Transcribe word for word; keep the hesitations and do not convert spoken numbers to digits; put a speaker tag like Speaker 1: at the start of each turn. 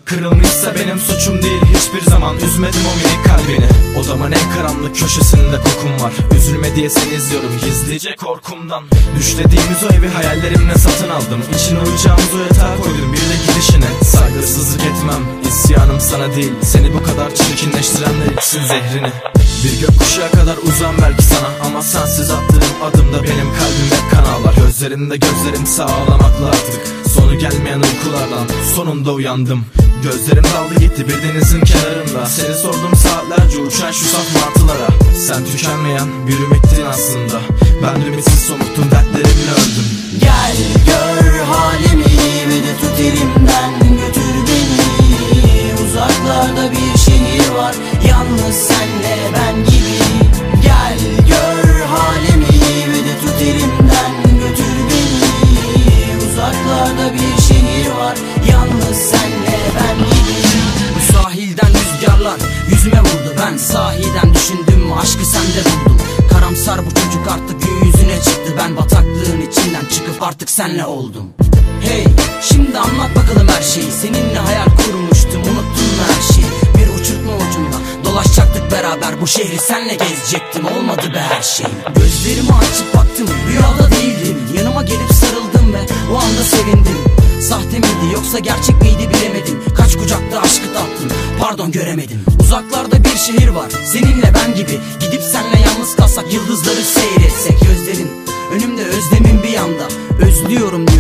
Speaker 1: Kırılmışsa benim suçum değil, hiçbir zaman üzmedim o minik kalbini. Odamın en karanlık köşesinde kokun var. Üzülme diye seni izliyorum gizlice korkumdan. Düşlediğimiz o evi hayallerimle satın aldım. İçine uyacağımız o yatağa koydum bir de gidişine. Saygısızlık etmem, isyanım sana değil. Seni bu kadar çirkinleştirenler içsin zehrini. Bir gökkuşağı kadar uzan belki sana, ama sensiz attığım adımda benim kalbim hep kan ağlar. Gözlerimde gözlerim sağlamakla artık, sonu gelmeyen uykulardan sonunda uyandım. Gözlerim daldı gitti bir denizin kenarında. Seni sordum saatlerce uçan şu saf martılara. Sen tükenmeyen bir ümittin aslında. Ben ümitsiz somurttum, dertlerimle öldüm.
Speaker 2: Gel gör halimi ve de tut elimden, götür beni. Uzaklarda bir şehir var, yalnız senle ben gibi. Gel gör halimi ve de tut elimden, götür beni. Uzaklarda bir şehir var, yalnız senle ben gibi.
Speaker 3: Bu sahilden rüzgarlar yüzüme vurdu. Ben sahiden düşündüm, aşkı sende buldum. Karamsar bu çocuk artık gün yüzüne çıktı. Ben bataklığın içinden çıkıp artık senle oldum. Hey, şimdi anlat bakalım her şeyi. Seninle hayal kurmuştum, unuttun mu her şeyi? Bir uçurtma ucunda dolaşacaktık beraber, bu şehri senle gezecektim. Olmadı be her şey. Gözlerimi açıp baktım, rüyada değildim. Yanıma gelip sarıldım ve o anda sevindim. Sahte miydi yoksa gerçek miydi bilemedim. Kaç kucakta aşkı tattım, pardon göremedim. Uzaklarda bir şehir var, seninle ben gibi. Gidip senle yalnız kalsak, yıldızları seyretsek. Gözlerin önümde, özlemin bir yanda. Özlüyorum